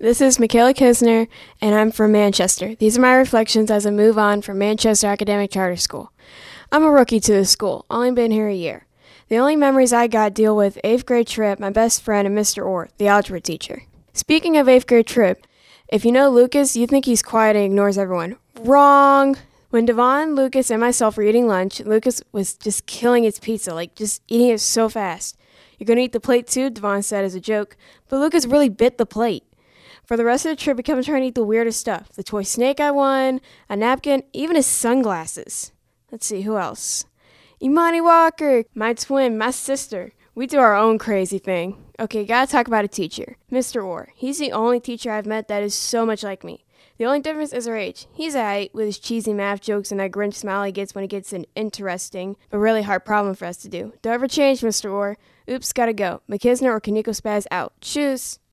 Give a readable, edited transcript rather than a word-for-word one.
This is Michaela Kisner, and I'm from Manchester. These are my reflections as I move on from Manchester Academic Charter School. I'm a rookie to this school, only been here a year. The only memories I got deal with 8th grade trip, my best friend, and Mr. Orr, the algebra teacher. Speaking of 8th grade trip, if you know Lucas, you think he's quiet and ignores everyone. Wrong! When Devon, Lucas, and myself were eating lunch, Lucas was just killing his pizza, just eating it so fast. "You're gonna eat the plate too?" Devon said as a joke, but Lucas really bit the plate. For the rest of the trip, he kept trying to eat the weirdest stuff. The toy snake I won, a napkin, even his sunglasses. Let's see, who else? Imani Walker, my twin, my sister. We do our own crazy thing. Okay, gotta talk about a teacher. Mr. Orr. He's the only teacher I've met that is so much like me. The only difference is our age. He's aight with his cheesy math jokes and that Grinch smile he gets when he gets an interesting but really hard problem for us to do. Don't ever change, Mr. Orr. Oops, gotta go. McKisner or Kaneko Spaz out. Tschüss.